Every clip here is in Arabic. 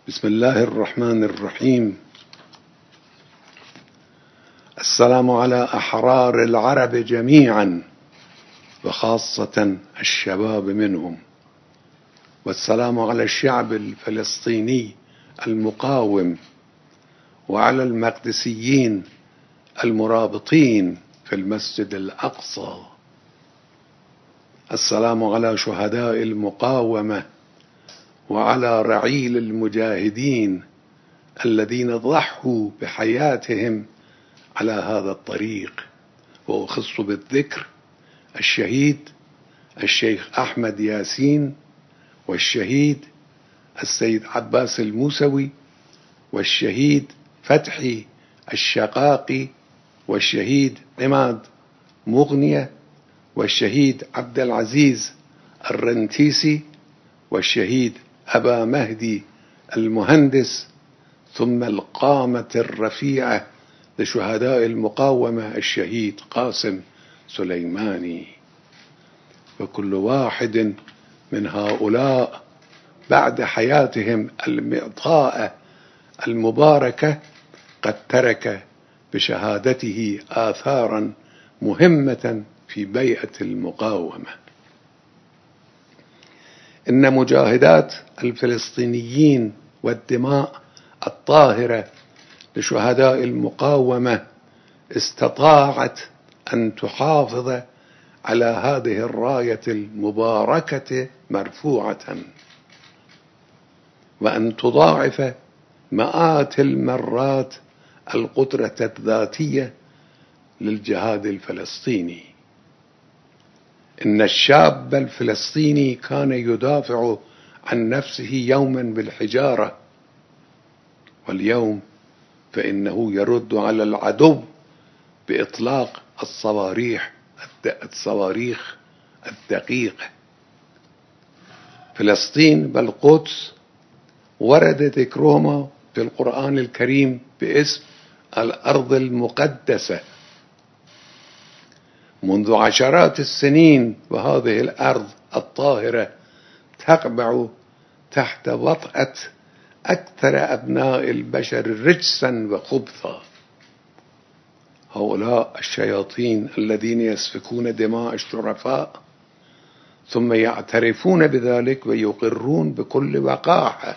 بسم الله الرحمن الرحيم. السلام على أحرار العرب جميعا وخاصة الشباب منهم، والسلام على الشعب الفلسطيني المقاوم، وعلى المقدسيين المرابطين في المسجد الأقصى. السلام على شهداء المقاومة وعلى رعيل المجاهدين الذين ضحوا بحياتهم على هذا الطريق، وأخص بالذكر الشهيد الشيخ أحمد ياسين، والشهيد السيد عباس الموسوي، والشهيد فتحي الشقاقي، والشهيد عماد مغنية، والشهيد عبد العزيز الرنتيسي، والشهيد أبا مهدي المهندس، ثم القامة الرفيعة لشهداء المقاومة الشهيد قاسم سليماني. وكل واحد من هؤلاء بعد حياتهم المعطاءة المباركة قد ترك بشهادته آثارا مهمة في بيئة المقاومة. إن مجاهدات الفلسطينيين والدماء الطاهرة لشهداء المقاومة استطاعت أن تحافظ على هذه الراية المباركة مرفوعة، وأن تضاعف مئات المرات القدرة الذاتية للجهاد الفلسطيني. إن الشاب الفلسطيني كان يدافع عن نفسه يوما بالحجارة، واليوم فإنه يرد على العدو بإطلاق الصواريخ الدقيقة. فلسطين بالقدس ورد ذكرهما في القرآن الكريم باسم الأرض المقدسة منذ عشرات السنين، وهذه الأرض الطاهرة تقبع تحت وطأة أكثر أبناء البشر رجسا وخبثا. هؤلاء الشياطين الذين يسفكون دماء الشرفاء ثم يعترفون بذلك ويقرون بكل وقاحة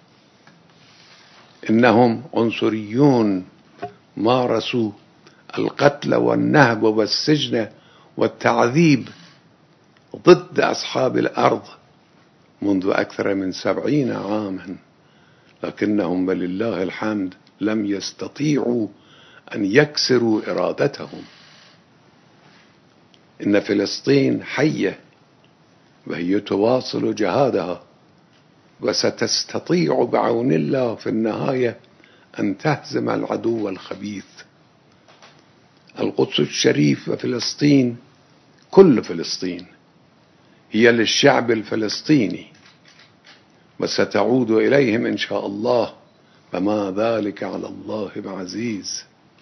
إنهم عنصريون مارسوا القتل والنهب والسجن والتعذيب ضد أصحاب الأرض منذ أكثر من 70 عاما، لكنهم ولله الحمد لم يستطيعوا أن يكسروا إرادتهم. إن فلسطين حية وهي تواصل جهادها، وستستطيع بعون الله في النهاية أن تهزم العدو الخبيث. القدس الشريف وفلسطين، كل فلسطين هي للشعب الفلسطيني، وستعود إليهم إن شاء الله، وما ذلك على الله بعزيز.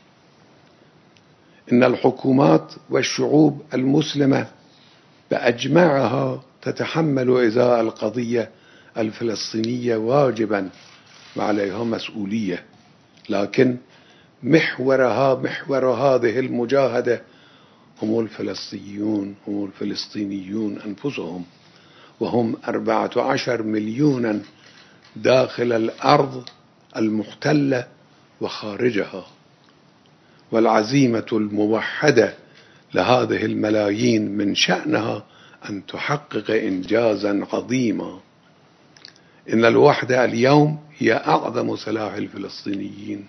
إن الحكومات والشعوب المسلمة بأجمعها تتحمل إزاء القضية الفلسطينية واجبا وعليها مسؤولية، لكن محور هذه المجاهدة هم الفلسطينيون أنفسهم، وهم 14 مليونا داخل الأرض المحتلة وخارجها. والعزيمة الموحدة لهذه الملايين من شأنها أن تحقق إنجازا عظيما. إن الوحدة اليوم هي أعظم سلاح الفلسطينيين.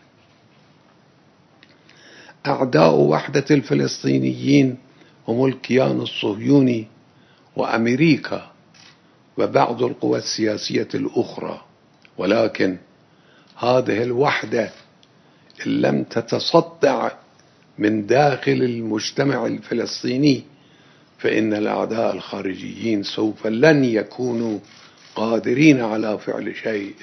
أعداء وحدة الفلسطينيين هم الكيان الصهيوني وأمريكا وبعض القوى السياسية الأخرى، ولكن هذه الوحدة إن لم تتصدع من داخل المجتمع الفلسطيني فإن الأعداء الخارجيين سوف لن يكونوا قادرين على فعل شيء.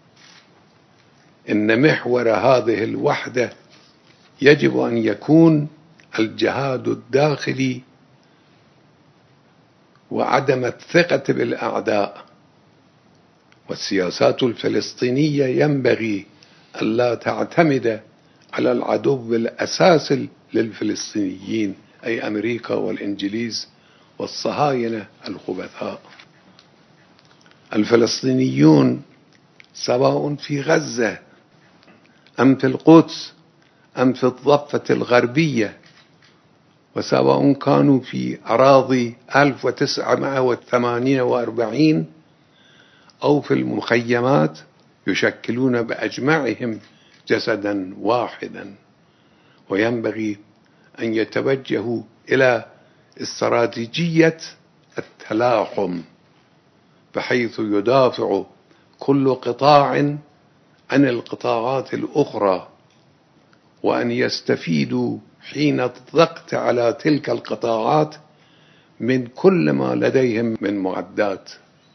إن محور هذه الوحدة يجب أن يكون الجهاد الداخلي وعدم الثقة بالأعداء، والسياسات الفلسطينية ينبغي ألا تعتمد على العدو الأساسي للفلسطينيين، أي أمريكا والإنجليز والصهاينة الخبثاء. الفلسطينيون سواء في غزة أم في القدس أم في الضفة الغربية، وسواء كانوا في أراضي 1948 أو في المخيمات، يشكلون بأجمعهم جسدا واحدا، وينبغي أن يتوجهوا إلى استراتيجية التلاحم، بحيث يدافع كل قطاع عن القطاعات الأخرى، وأن يستفيدوا حين الضغط على تلك القطاعات من كل ما لديهم من معدات.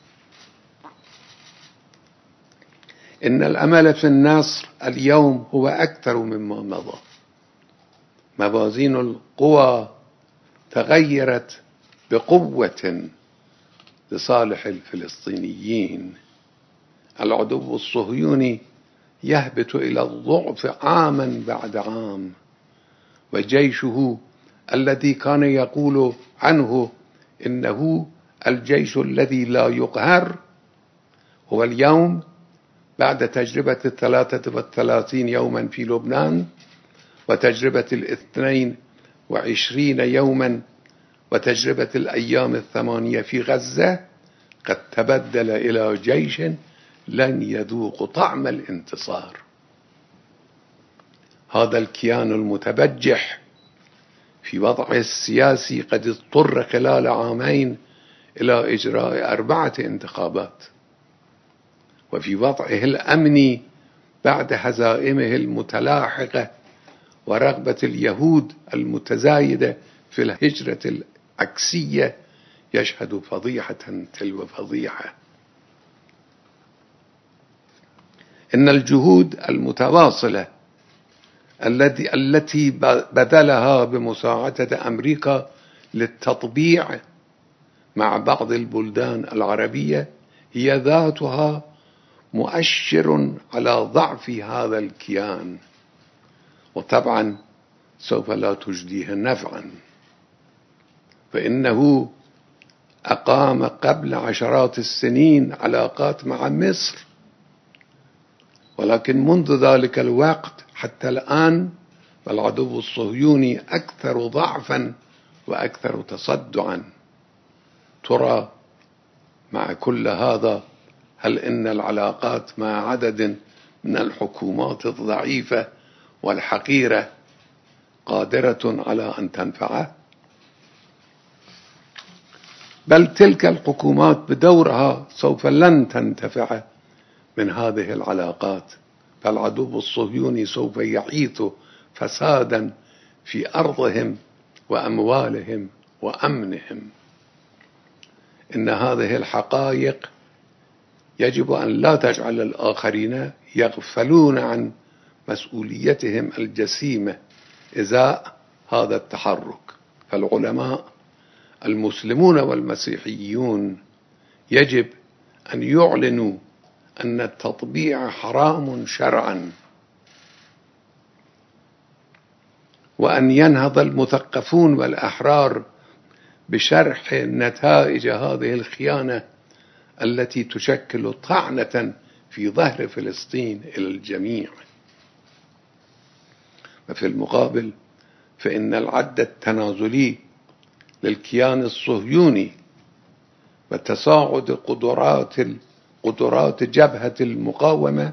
إن الأمل في النصر اليوم هو أكثر مما مضى. موازين القوى تغيرت بقوة لصالح الفلسطينيين. العدو الصهيوني يهبط إلى الضعف عاما بعد عام، وجيشه الذي كان يقول عنه إنه الجيش الذي لا يقهر، هو اليوم بعد تجربة 33 يوما في لبنان وتجربة 22 يوما وتجربة الأيام 8 في غزة قد تبدل إلى جيش لن يذوق طعم الانتصار. هذا الكيان المتبجح في وضعه السياسي قد اضطر خلال عامين إلى إجراء 4 انتخابات، وفي وضعه الأمني بعد هزائمه المتلاحقة ورغبة اليهود المتزايدة في الهجرة العكسية يشهد فضيحة تلو فضيحة. إن الجهود المتواصلة التي بذلها بمساعدة أمريكا للتطبيع مع بعض البلدان العربية هي ذاتها مؤشر على ضعف هذا الكيان، وطبعا سوف لا تجديه نفعا، فإنه أقام قبل عشرات السنين علاقات مع مصر، ولكن منذ ذلك الوقت حتى الآن فالعدو الصهيوني أكثر ضعفا وأكثر تصدعا. ترى مع كل هذا هل إن العلاقات مع عدد من الحكومات الضعيفة والحقيرة قادرة على أن تنفعه؟ بل تلك الحكومات بدورها سوف لن تنتفع من هذه العلاقات، فالعدو الصهيوني سوف يعيث فسادا في أرضهم وأموالهم وأمنهم. إن هذه الحقائق يجب أن لا تجعل الآخرين يغفلون عن مسؤوليتهم الجسيمة إزاء هذا التحرك. فالعلماء المسلمون والمسيحيون يجب أن يعلنوا أن التطبيع حرام شرعا، وأن ينهض المثقفون والأحرار بشرح نتائج هذه الخيانة التي تشكل طعنة في ظهر فلسطين إلى الجميع. وفي المقابل فإن العد التنازلي للكيان الصهيوني وتصاعد قدرات جبهة المقاومة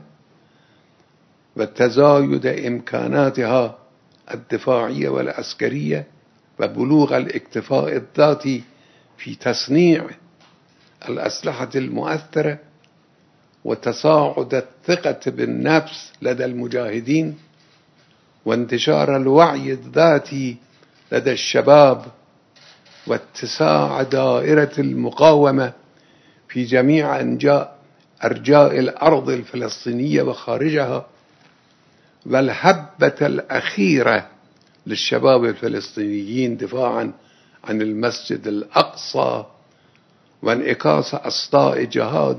وتزايد إمكاناتها الدفاعية والعسكرية وبلوغ الاكتفاء الذاتي في تصنيع الأسلحة المؤثرة وتصاعد الثقة بالنفس لدى المجاهدين وانتشار الوعي الذاتي لدى الشباب واتساع دائرة المقاومة في جميع أرجاء الأرض الفلسطينية وخارجها، والهبة الأخيرة للشباب الفلسطينيين دفاعا عن المسجد الأقصى وانعكاس أصداء جهاد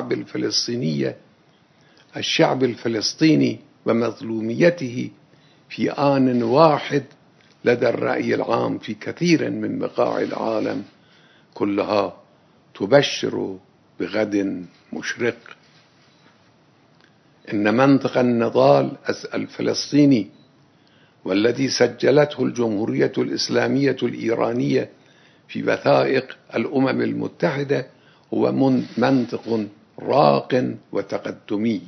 الشعب الفلسطيني ومظلوميته في آن واحد لدى الرأي العام في كثير من بقاع العالم كلها تبشر بغد مشرق. إن منطق النضال الفلسطيني والذي سجلته الجمهورية الإسلامية الإيرانية في وثائق الأمم المتحدة هو منطق راق وتقدمي.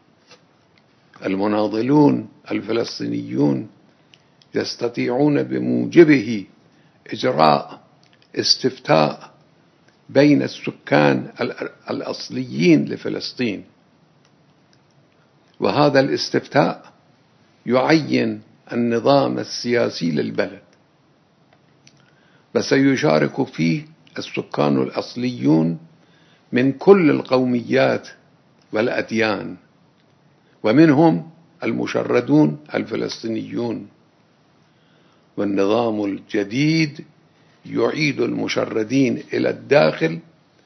المناضلون الفلسطينيون يستطيعون بموجبه إجراء استفتاء بين السكان الأصليين لفلسطين، وهذا الاستفتاء يعين النظام السياسي للبلد، وسيشارك فيه السكان الأصليون من كل القوميات والأديان، ومنهم المشردون الفلسطينيون. والنظام الجديد يعيد المشردين إلى الداخل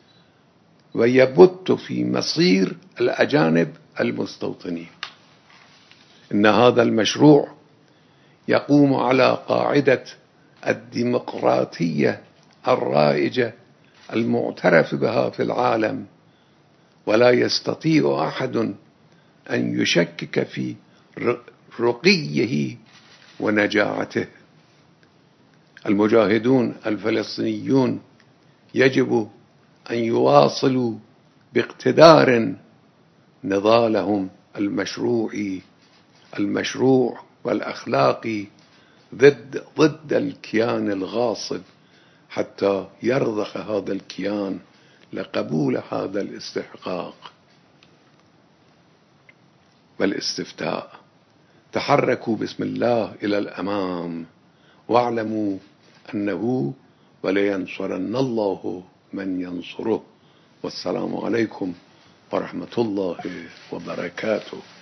ويبت في مصير الأجانب المستوطنين. إن هذا المشروع يقوم على قاعدة الديمقراطية الرائجة المعترف بها في العالم، ولا يستطيع أحد أن يشكك في رقيه ونجاعته. المجاهدون الفلسطينيون يجب أن يواصلوا باقتدار نضالهم المشروع والأخلاقي ضد الكيان الغاصب، حتى يرضخ هذا الكيان لقبول هذا الاستحقاق والاستفتاء. تحركوا بسم الله إلى الأمام، واعلموا أنه ولينصرن الله من ينصره. والسلام عليكم ورحمة الله وبركاته.